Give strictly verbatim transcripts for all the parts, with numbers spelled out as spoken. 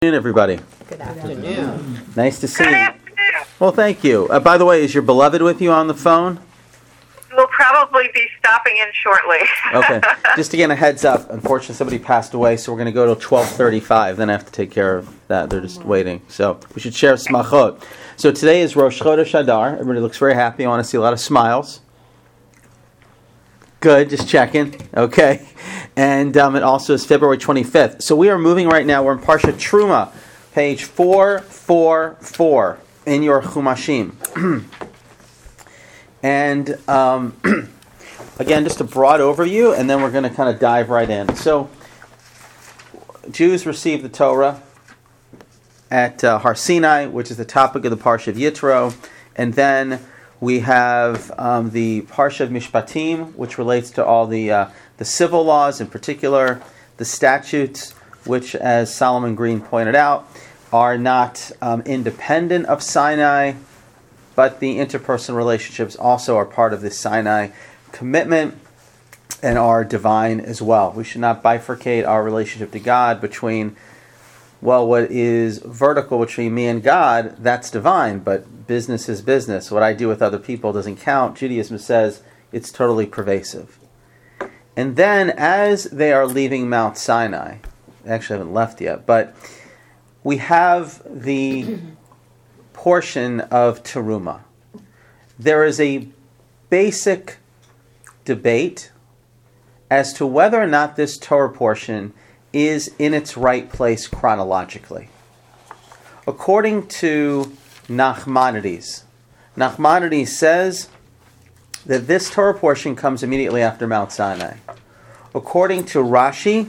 Good afternoon, everybody. Good afternoon. Nice to see Good you. afternoon. Well, thank you. Uh, by the way, is your beloved with you on the phone? We'll probably be stopping in shortly. Okay. Just to get a heads up, unfortunately somebody passed away, so we're going to go till twelve thirty-five. Then I have to take care of that. They're just waiting. So we should share smachot. So today is Rosh Chodesh Adar. Everybody looks very happy. I want to see a lot of smiles. Good, just checking. Okay. And um, it also is February twenty-fifth. So we are moving right now. We're in Parsha Truma, page four forty-four in your Chumashim. And um, again, just a broad overview, and then we're going to kind of dive right in. So Jews received the Torah at uh, Har Sinai, which is the topic of the Parsha of Yitro. And then we have um, the Parsha of Mishpatim, which relates to all the uh, the civil laws, in particular the statutes, which, as Solomon Green pointed out, are not um, independent of Sinai, but the interpersonal relationships also are part of the Sinai commitment and are divine as well. We should not bifurcate our relationship to God between, well, what is vertical between me and God, that's divine, but business is business. What I do with other people doesn't count. Judaism says it's totally pervasive. And then as they are leaving Mount Sinai, they actually haven't left yet, but we have the portion of Teruma. There is a basic debate as to whether or not this Torah portion is in its right place chronologically. According to Nachmanides, Nachmanides says that this Torah portion comes immediately after Mount Sinai. According to Rashi,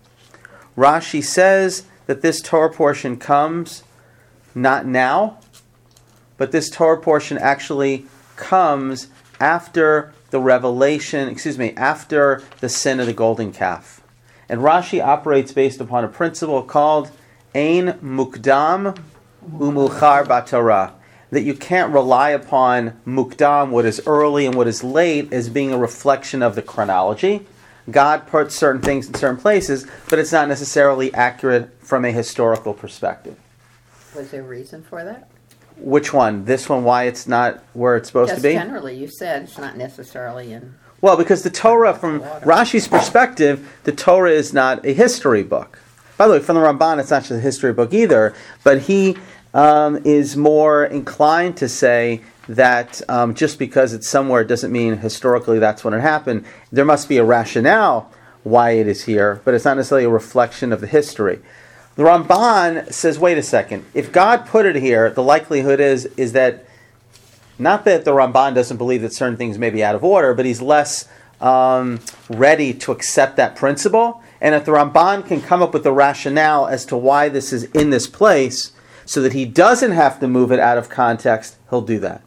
Rashi says that this Torah portion comes not now, but this Torah portion actually comes after the revelation, excuse me, after the sin of the golden calf. And Rashi operates based upon a principle called Ein Mukdam Umuchar B'Torah, that you can't rely upon Mukdam, what is early, and what is late, as being a reflection of the chronology. God puts certain things in certain places, but it's not necessarily accurate from a historical perspective. Was there a reason for that? Which one? This one, why it's not where it's supposed Just to be? generally, you said it's not necessarily in... Well, because the Torah, from Rashi's perspective, the Torah is not a history book. By the way, from the Ramban, it's not just a history book either, but he um, is more inclined to say that um, just because it's somewhere doesn't mean historically that's when it happened. There must be a rationale why it is here, but it's not necessarily a reflection of the history. The Ramban says, wait a second, if God put it here, the likelihood is is that, not that the Ramban doesn't believe that certain things may be out of order, but he's less um, ready to accept that principle. And if the Ramban can come up with a rationale as to why this is in this place, so that he doesn't have to move it out of context, he'll do that.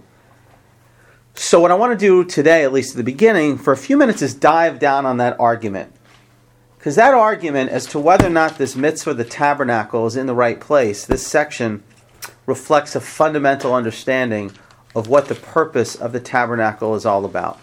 So what I want to do today, at least at the beginning, for a few minutes, is dive down on that argument. Because that argument as to whether or not this mitzvah, the tabernacle, is in the right place, this section reflects a fundamental understanding of what the purpose of the tabernacle is all about.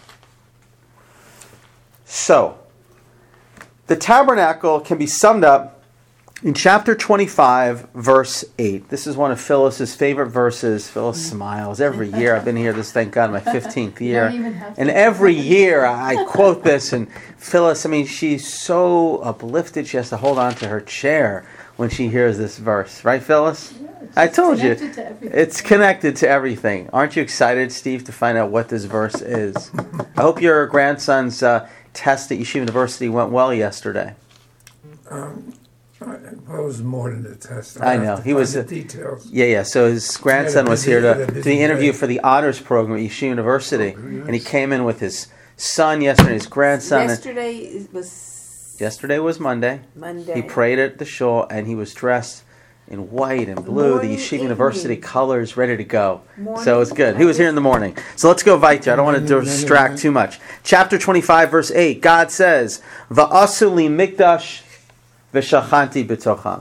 So, the tabernacle can be summed up in chapter twenty-five, verse eight. This is one of Phyllis's favorite verses. Phyllis smiles every year. I've been here this, thank God, my fifteenth year. And every year I quote this, and Phyllis, I mean, she's so uplifted, she has to hold on to her chair when she hears this verse. Right, Phyllis? Yeah, I told you. To it's connected to everything. Aren't you excited, Steve, to find out what this verse is? I hope your grandson's uh, test at Yeshiva University went well yesterday. Um, Well, it was more than a test. I, I know. He was the a, details. Yeah, yeah. So his grandson was here to do the interview day. for the honors program at Yeshiva University, Oh, nice. and he came in with his son yesterday, his grandson. Yesterday was Yesterday was Monday. Monday. He prayed at the shul, and he was dressed in white and blue, Morning, the Yeshiva evening. Colors colors, ready to go. Morning, so it's good. He was here in the morning. So let's go weiter. I don't want to distract too much. Chapter twenty-five, verse eight. God says, "Va'asu li mikdash v'shachanti b'tocham."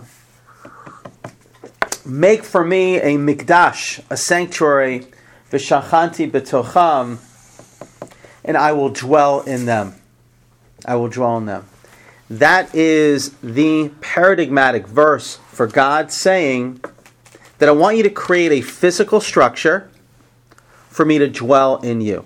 Make for me a mikdash, a sanctuary, v'shachanti b'tocham, and I will dwell in them. I will dwell in them. that is the paradigmatic verse for God saying that I want you to create a physical structure for me to dwell in you.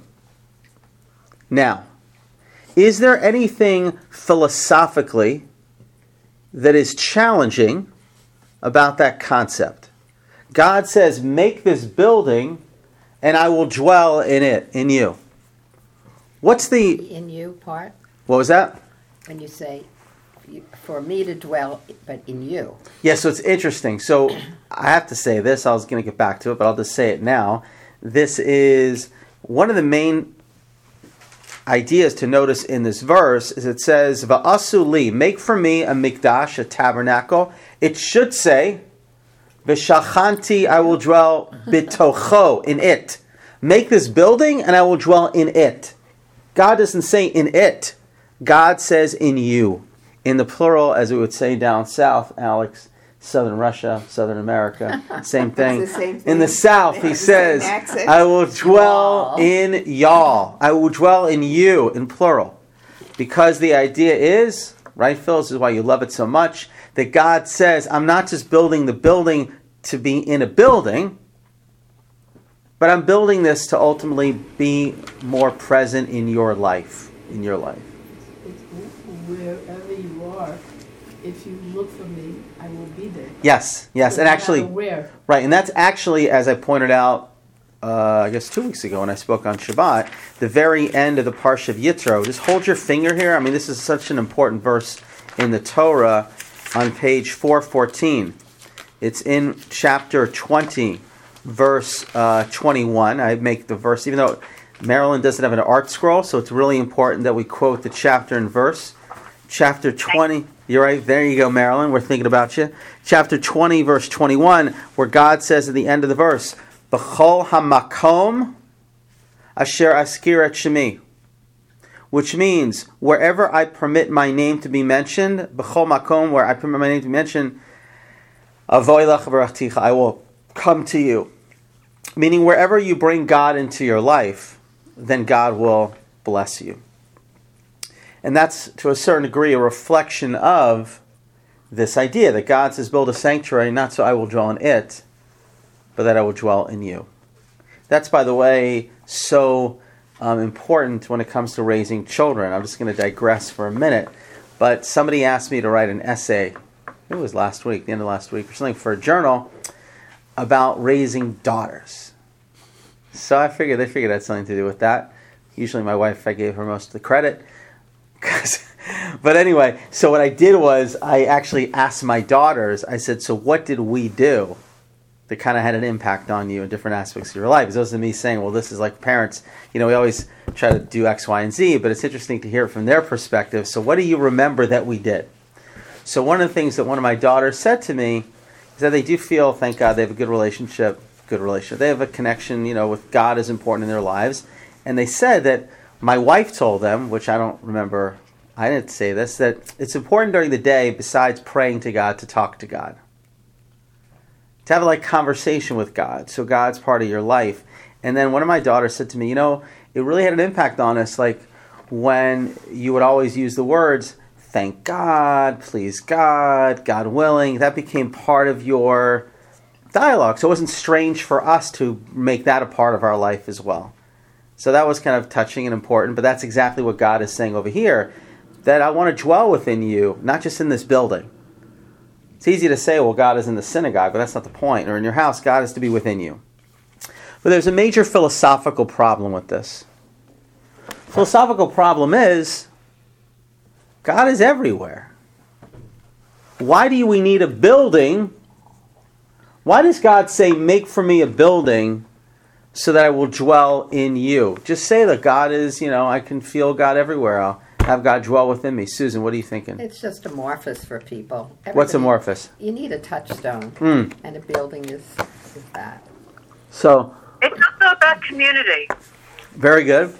Now, is there anything philosophically that is challenging about that concept? God says, make this building and I will dwell in it, in you. What's the... In you part, What was that? when you say, you- for me to dwell, but in you. Yeah, so it's interesting. So I have to say this. I was going to get back to it, but I'll just say it now. This is one of the main ideas to notice in this verse is it says, Va'asu li, make for me a mikdash, a tabernacle. It should say, V'shachanti, I will dwell bitocho, in it. Make this building and I will dwell in it. God doesn't say in it. God says in you. In the plural, as it would say down south, Alex, Southern Russia, Southern America, same thing. It's the same thing. In the south, They he have the same says, accent. I will dwell Y'all. in y'all. I will dwell in you, in plural. Because the idea is, right, Phil, this is why you love it so much, that God says, I'm not just building the building to be in a building, but I'm building this to ultimately be more present in your life, in your life. Wherever you are, if you look for me, I will be there. Yes, yes, So and no actually, matter where. right, and that's actually, as I pointed out, uh, I guess two weeks ago when I spoke on Shabbat, the very end of the Parsha of Yitro. Just hold your finger here. I mean, this is such an important verse in the Torah on page four fourteen. It's in chapter twenty, verse uh, twenty-one. I make the verse, even though Marilyn doesn't have an art scroll, so it's really important that we quote the chapter and verse. Chapter twenty, you're right, there you go, Marilyn, we're thinking about you. Chapter twenty, verse twenty-one, where God says at the end of the verse, B'chol hamakom asher askir et shemi, which means, wherever I permit my name to be mentioned, B'chol makom, where I permit my name to be mentioned, Avoy lach v'rachticha, I will come to you. Meaning, wherever you bring God into your life, then God will bless you. And that's, to a certain degree, a reflection of this idea that God says, build a sanctuary, not so I will dwell in it, but that I will dwell in you. That's, by the way, so um, important when it comes to raising children. I'm just going to digress for a minute. But somebody asked me to write an essay, it was last week, the end of last week, or something, for a journal about raising daughters. So I figured they figured it had something to do with that. Usually my wife, I gave her most of the credit. But anyway, so what I did was I actually asked my daughters, I said, so what did we do that kind of had an impact on you in different aspects of your life? Because those are me saying, well, this is like parents, you know, we always try to do X, Y, and Z, but it's interesting to hear it from their perspective. So what do you remember that we did? So one of the things that one of my daughters said to me is that they do feel, thank God, they have a good relationship, good relationship. They have a connection, you know, with God is important in their lives. And they said that my wife told them, which I don't remember, I didn't say this, that it's important during the day, besides praying to God, to talk to God. To have a like conversation with God, so God's part of your life. And then one of my daughters said to me, you know, it really had an impact on us, like when you would always use the words, thank God, please God, God willing. That became part of your dialogue. So it wasn't strange for us to make that a part of our life as well. So that was kind of touching and important, but that's exactly what God is saying over here, that I want to dwell within you, not just in this building. It's easy to say, well, God is in the synagogue, but that's not the point. Or in your house, God is to be within you. But there's a major philosophical problem with this. Philosophical problem is, God is everywhere. Why do we need a building? Why does God say, make for me a building so that I will dwell in you? Just say that God is, you know, I can feel God everywhere. I'll have God dwell within me. Susan, what are you thinking? It's just amorphous for people. What's Everybody- amorphous? You need a touchstone, Mm. and a building is, is that. So, It's also about community, very good.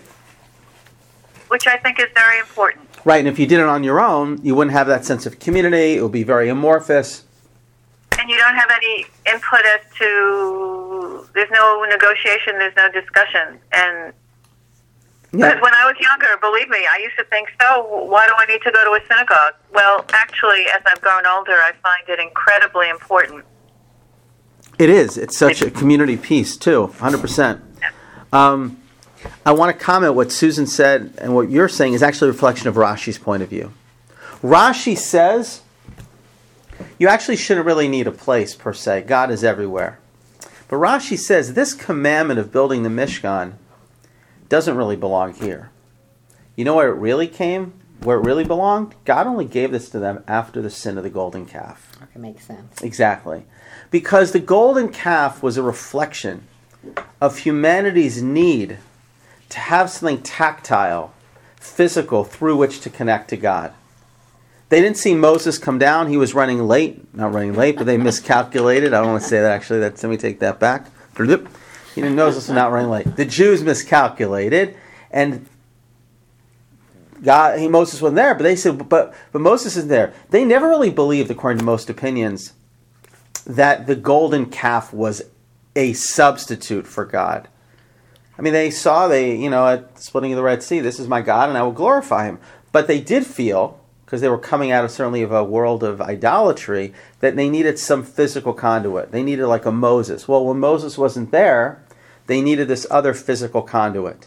which I think is very important. Right, and if you did it on your own, you wouldn't have that sense of community. It would be very amorphous. And you don't have any input as to, there's no negotiation, there's no discussion. And Yeah. But when I was younger, believe me, I used to think, so why do I need to go to a synagogue? Well, actually, as I've grown older, I find it incredibly important. It is. It's such a community piece, too, one hundred percent. Um, I want to comment what Susan said, and what you're saying is actually a reflection of Rashi's point of view. Rashi says you actually shouldn't really need a place, per se. God is everywhere. But Rashi says this commandment of building the Mishkan doesn't really belong here. You know where it really came? Where it really belonged? God only gave this to them after the sin of the golden calf. Okay, makes sense. Exactly. Because the golden calf was a reflection of humanity's need to have something tactile, physical, through which to connect to God. They didn't see Moses come down. He was running late. Not running late, but they miscalculated. I don't want to say that, actually. That's, let me take that back. He didn't know Moses was not running late. The Jews miscalculated, and God, he, Moses wasn't there. But they said, but, but Moses isn't there. They never really believed, according to most opinions, that the golden calf was a substitute for God. I mean, they saw, they, you know, at the splitting of the Red Sea, this is my God, and I will glorify him. But they did feel, because they were coming out of certainly of a world of idolatry, that they needed some physical conduit. They needed like a Moses. Well, when Moses wasn't there, they needed this other physical conduit.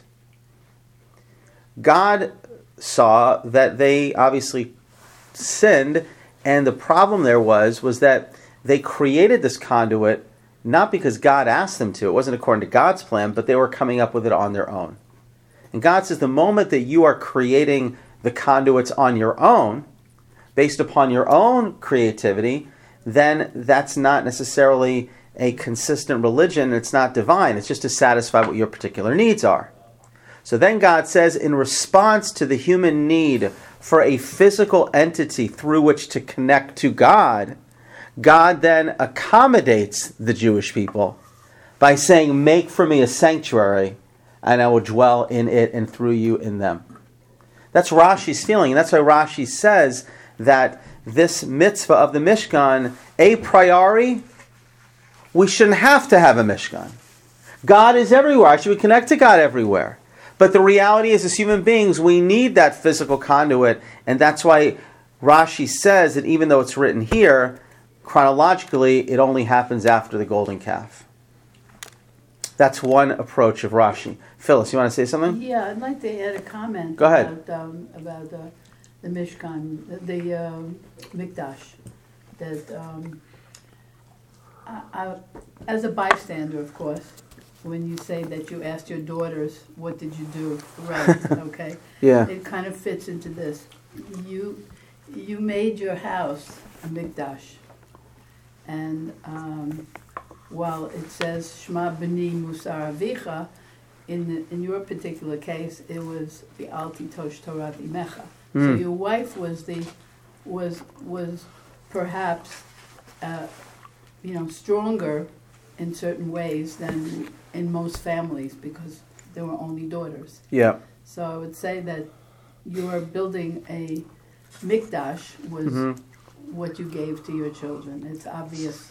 God saw that they obviously sinned, and the problem there was, was that they created this conduit not because God asked them to. It wasn't according to God's plan, but they were coming up with it on their own. And God says the moment that you are creating the conduits on your own, based upon your own creativity, then that's not necessarily a consistent religion. It's not divine. It's just to satisfy what your particular needs are. So then God says, in response to the human need for a physical entity through which to connect to God, God then accommodates the Jewish people by saying, make for me a sanctuary, and I will dwell in it and through you in them. That's Rashi's feeling, and that's why Rashi says that this mitzvah of the Mishkan, a priori, we shouldn't have to have a Mishkan. God is everywhere. I should connect to God everywhere. But the reality is, as human beings, we need that physical conduit, and that's why Rashi says that even though it's written here, chronologically, it only happens after the golden calf. That's one approach of Rashi. Phyllis, you want to say something? Yeah, I'd like to add a comment. Go ahead. About, um, about uh, the Mishkan, the, the um, Mikdash. That um, I, I, as a bystander, of course, when you say that you asked your daughters, what did you do right, okay? Yeah. It kind of fits into this. You, you made your house a Mikdash. And um, while it says Shema B'ni Musar Avicha, in the, in your particular case, it was the Al Titosh Torah Imecha. So Mm. your wife was the was was perhaps uh, you know stronger in certain ways than in most families because there were only daughters. Yeah. So I would say that your building a mikdash was Mhm. what you gave to your children. It's obvious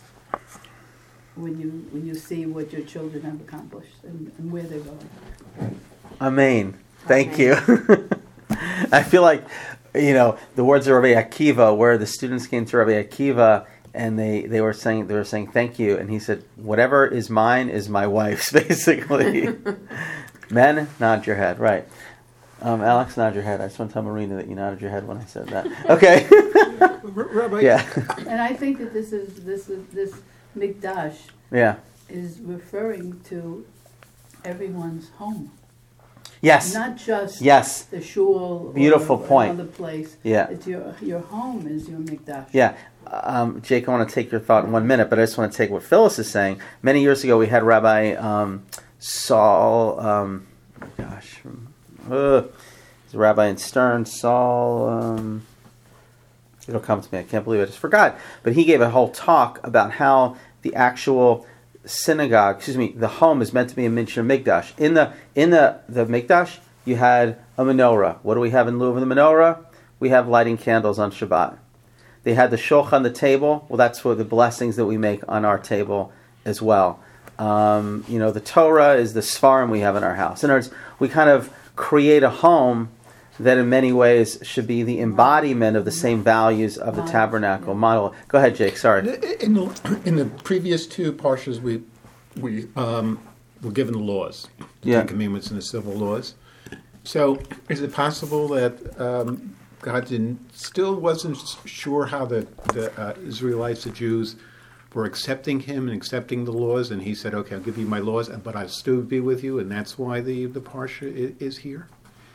when you when you see what your children have accomplished and, and where they're going. Amen. Thank Amen. you. I feel like, you know, the words of Rabbi Akiva, where the students came to Rabbi Akiva and they, they were saying they were saying thank you, and he said, "Whatever is mine is my wife's." Basically, men, nod your head. Right, um, Alex, nod your head. I just want to tell Marina that you nodded your head when I said that. Okay. Rabbi, Yeah. And I think that this is this is this mikdash Yeah. is referring to everyone's home, Yes. not just Yes. the shul. Beautiful or point. Another place. Yeah. It's your your home is your mikdash. Yeah. Um, Jake, I want to take your thought in one minute, but I just want to take what Phyllis is saying. Many years ago, we had Rabbi um, Saul, um, oh my gosh, uh, he's a rabbi in Stern, Saul, um, it'll come to me, I can't believe I just forgot. But he gave a whole talk about how the actual synagogue, excuse me, the home is meant to be a miniature mikdash. In the in the, the mikdash, you had a menorah. What do we have in lieu of the menorah? We have lighting candles on Shabbat. They had the shulchan, the table. Well, that's for the blessings that we make on our table as well. Um, you know, the Torah is the svarim we have in our house. In other words, we kind of create a home that in many ways should be the embodiment of the same values of the tabernacle model. Go ahead, Jake, sorry. In the, in the previous two parshas, we we um, were given the laws, the Yeah. Ten Commandments and the civil laws. So, is it possible that um, God didn't, still wasn't sure how the, the uh, Israelites, the Jews, were accepting him and accepting the laws, and he said, okay, I'll give you my laws, but I'll still be with you, and that's why the, the Parsha is, is here?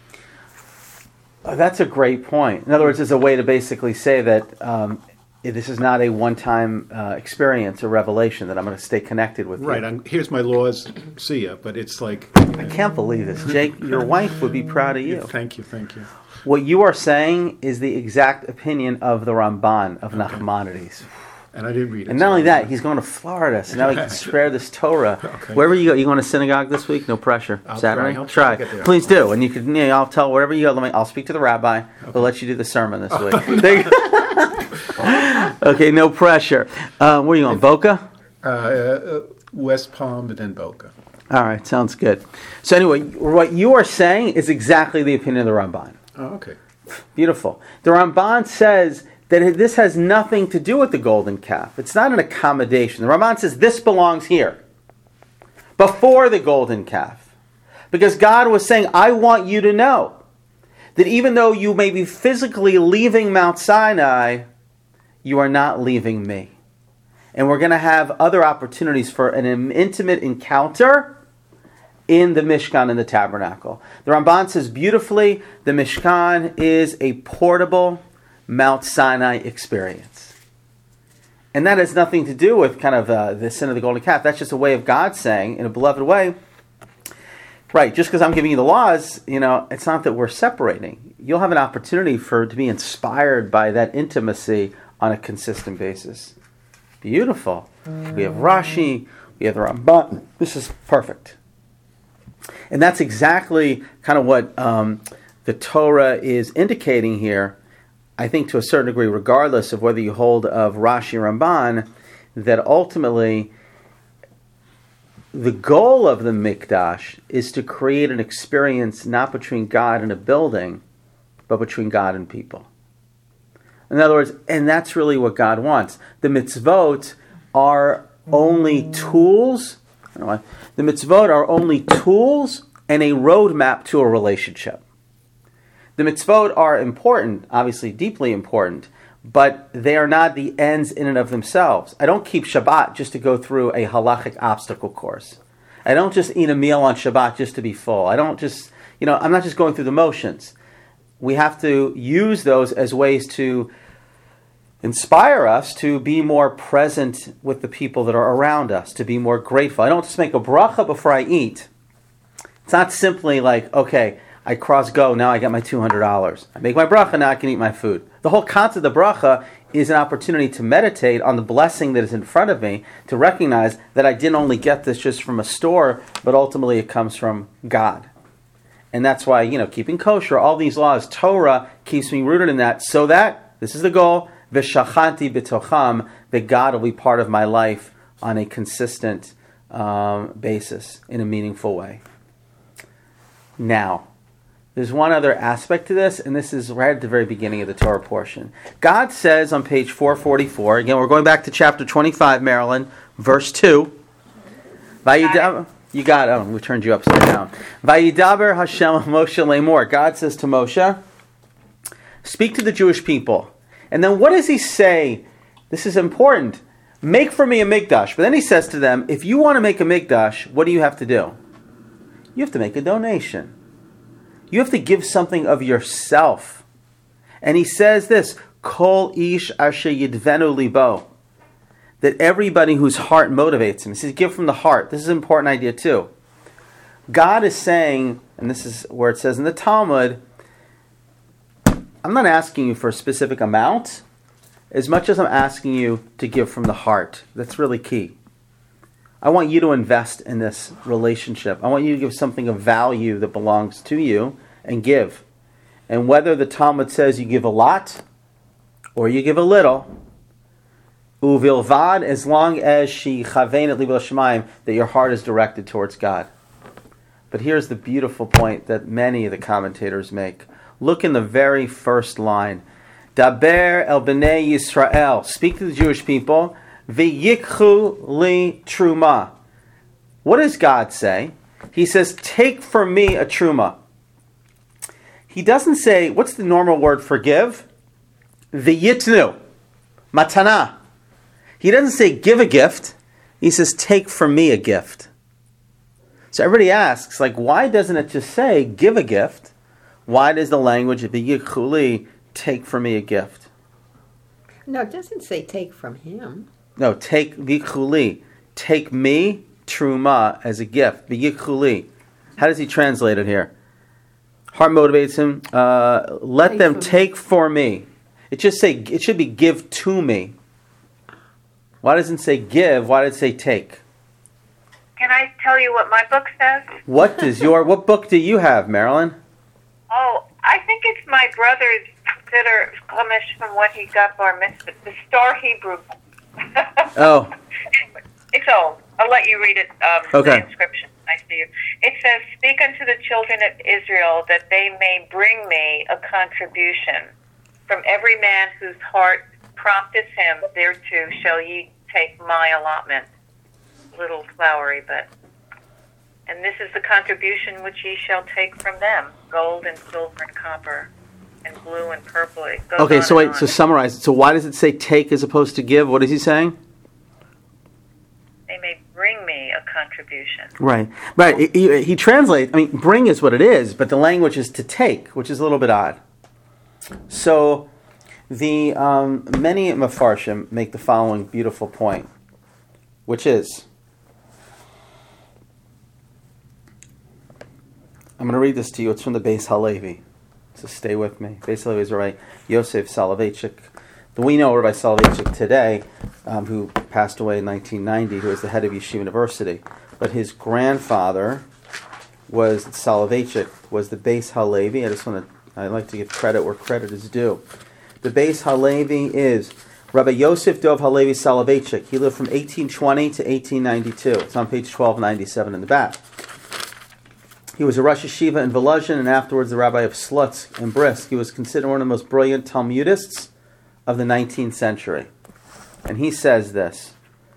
Oh, that's a great point. In other words, it's a way to basically say that um, this is not a one-time uh, experience or revelation, that I'm going to stay connected with Right, you. I'm, here's my laws, see ya, but it's like... I can't believe this. Jake, your wife would be proud of you. Thank you, thank you. What you are saying is the exact opinion of the Ramban of Nachmanides. And I didn't read it. And not only so- that, he's going to Florida, so now he can spare this Torah. Okay. Wherever you go, you going to synagogue this week? No pressure. I'll Saturday? try. I'll try to get there. Please do. And you can, you know, I'll tell wherever you go. Let me, I'll speak to the rabbi. We'll let you do the sermon this week. There you- okay, no pressure. Uh, where are you going? Boca? Uh, uh, West Palm and then Boca. All right, sounds good. So anyway, what you are saying is exactly the opinion of the Ramban. Oh, okay. Beautiful. The Ramban says that this has nothing to do with the golden calf. It's not an accommodation. The Ramban says this belongs here, before the golden calf. Because God was saying, I want you to know that even though you may be physically leaving Mount Sinai, you are not leaving me. And we're going to have other opportunities for an intimate encounter in the Mishkan and the tabernacle. The Ramban says beautifully, the Mishkan is a portable Mount Sinai experience. And that has nothing to do with kind of uh, the sin of the golden calf. That's just a way of God saying, in a beloved way, right, just because I'm giving you the laws, you know, it's not that we're separating. You'll have an opportunity for to be inspired by that intimacy on a consistent basis. Beautiful. We have Rashi, we have the Ramban. This is perfect. And that's exactly kind of what um, the Torah is indicating here, I think to a certain degree, regardless of whether you hold of Rashi or Ramban, that ultimately the goal of the Mikdash is to create an experience not between God and a building, but between God and people. In other words, and that's really what God wants. The mitzvot are only tools. I don't know why. The mitzvot are only tools and a roadmap to a relationship. The mitzvot are important, obviously deeply important, but they are not the ends in and of themselves. I don't keep Shabbat just to go through a halachic obstacle course. I don't just eat a meal on Shabbat just to be full. I don't just, you know, I'm not just going through the motions. We have to use those as ways to inspire us to be more present with the people that are around us, to be more grateful. I don't just make a bracha before I eat. It's not simply like, okay, I cross go, now I get my two hundred dollars. I make my bracha, now I can eat my food. The whole concept of bracha is an opportunity to meditate on the blessing that is in front of me, to recognize that I didn't only get this just from a store, but ultimately it comes from God. And that's why, you know, keeping kosher, all these laws, Torah keeps me rooted in that, so that, this is the goal, v'shachanti b'tocham, that God will be part of my life on a consistent um, basis, in a meaningful way. Now, there's one other aspect to this, and this is right at the very beginning of the Torah portion. God says on page four forty-four, again, we're going back to chapter twenty-five, Marilyn, verse two. Vayidam, you got it. Oh, we turned you upside down. Vayidaber Hashem Moshe Lemor. God says to Moshe, speak to the Jewish people. And then what does he say? This is important. Make for me a mikdash. But then he says to them, if you want to make a mikdash, what do you have to do? You have to make a donation. You have to give something of yourself. And he says this, Kol ish asher yidvenu libo, that everybody whose heart motivates him. He says, give from the heart. This is an important idea too. God is saying, and this is where it says in the Talmud, I'm not asking you for a specific amount, as much as I'm asking you to give from the heart. That's really key. I want you to invest in this relationship. I want you to give something of value that belongs to you and give. And whether the Talmud says you give a lot or you give a little, uvilvad, as long as she chavein et libo l'shamayim, that your heart is directed towards God. But here's the beautiful point that many of the commentators make. Look in the very first line. Daber el bnei Yisrael. Speak to the Jewish people. V'yikchu li truma. What does God say? He says, take from me a truma. He doesn't say, what's the normal word for give? V'yitnu. Matana. He doesn't say give a gift. He says take from me a gift. So everybody asks, like, why doesn't it just say give a gift? Why does the language of the Yichuli take from me a gift? No, it doesn't say take from him. No, take Yichuli. Take me, truma, as a gift. The Yichuli. How does he translate it here? Heart motivates him. Uh, let Take them for take for me. It just say it should be give to me. Why doesn't it say give? Why did it say take? Can I tell you what my book says? What does your what book do you have, Marilyn? Oh, I think it's my brother's Siddur Chumash from what he got bar mitzvah, the Star Hebrew. Oh. It's old. I'll let you read it. Um, Okay. The inscription. I see you. It says, "Speak unto the children of Israel that they may bring me a contribution. From every man whose heart prompteth him thereto shall ye take my allotment." Little flowery, but and this is the contribution which ye shall take from them: gold and silver and copper, and blue and purple. It goes Okay, on so and wait, on. so summarize it. So why does it say take as opposed to give? What is he saying? They may bring me a contribution. Right, right. He, he, he translates. I mean, bring is what it is, but the language is to take, which is a little bit odd. So, the um, many Mefarshim make the following beautiful point, which is, I'm going to read this to you. It's from the Beis Halevi, so stay with me. Beis Halevi is Rabbi Yosef Soloveitchik. We know Rabbi Soloveitchik today, um, who passed away in nineteen ninety, who was the head of Yeshiva University. But his grandfather was Soloveitchik, was the Beis Halevi. I just want to, I like to give credit where credit is due. The Beis Halevi is Rabbi Yosef Dov Halevi Soloveitchik. He lived from eighteen twenty to eighteen ninety-two. It's on page twelve ninety-seven in the back. He was a Rosh Yeshiva in Volozhin and afterwards the rabbi of Slutsk in Brisk. He was considered one of the most brilliant Talmudists of the nineteenth century. And he says this,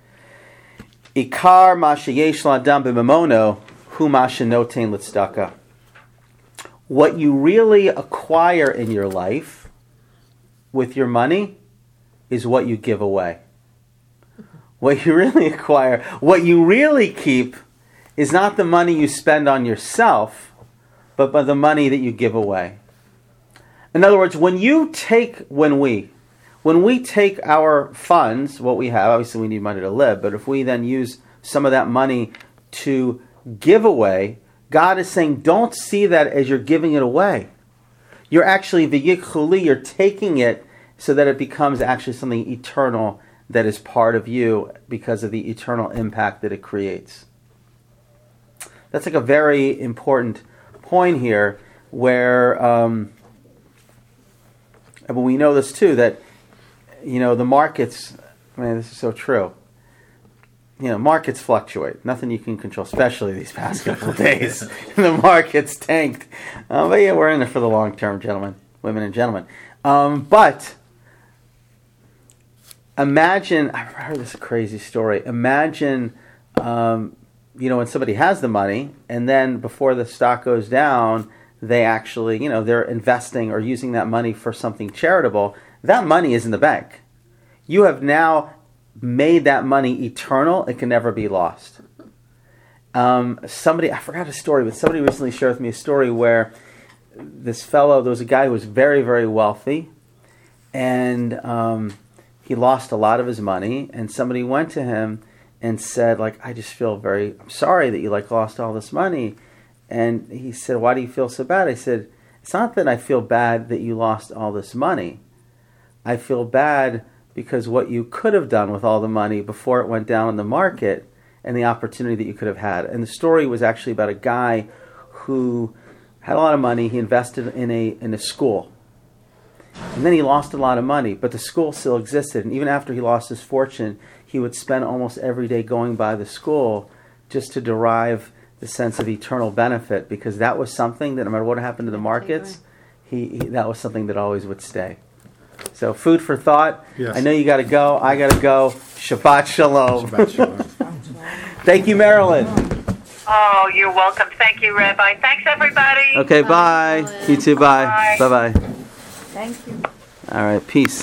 Ikar ma sheyesh la'adam b'mamono hu ma shenotein l'tzedakah. What you really acquire in your life with your money is what you give away. What you really acquire, what you really keep is not the money you spend on yourself, but by the money that you give away. In other words, when you take, when we, when we take our funds, what we have, obviously we need money to live, but if we then use some of that money to give away, God is saying, don't see that as you're giving it away. You're actually, v'yichuli, you're taking it so that it becomes actually something eternal that is part of you because of the eternal impact that it creates. That's like a very important point here where, um, but we know this too, that, you know, the markets, I mean, this is so true. You know, markets fluctuate. Nothing you can control, especially these past couple of days. The market's tanked. Uh, but yeah, we're in it for the long term, gentlemen, women and gentlemen. Um, but imagine, I've heard this crazy story. Imagine, um, you know, when somebody has the money and then before the stock goes down, they actually, you know, they're investing or using that money for something charitable. That money is in the bank. You have now made that money eternal. It can never be lost. Um, somebody, I forgot a story, but somebody recently shared with me a story where this fellow, there was a guy who was very, very wealthy, and um, he lost a lot of his money, and somebody went to him and said, like, I just feel very, I'm sorry that you, like, lost all this money. And he said, why do you feel so bad? I said, it's not that I feel bad that you lost all this money. I feel bad because what you could have done with all the money before it went down in the market and the opportunity that you could have had. And the story was actually about a guy who had a lot of money. He invested in a in a school. And then he lost a lot of money, but the school still existed. And even after he lost his fortune, he would spend almost every day going by the school just to derive the sense of eternal benefit, because that was something that no matter what happened to the markets, he, he that was something that always would stay. So food for thought. Yes. I know you got to go. I got to go. Shabbat shalom. Shabbat shalom. Thank you, Marilyn. Oh, you're welcome. Thank you, Rabbi. Thanks, everybody. Okay, bye. Bye. You too, bye. Bye. Bye-bye. Thank you. All right, peace.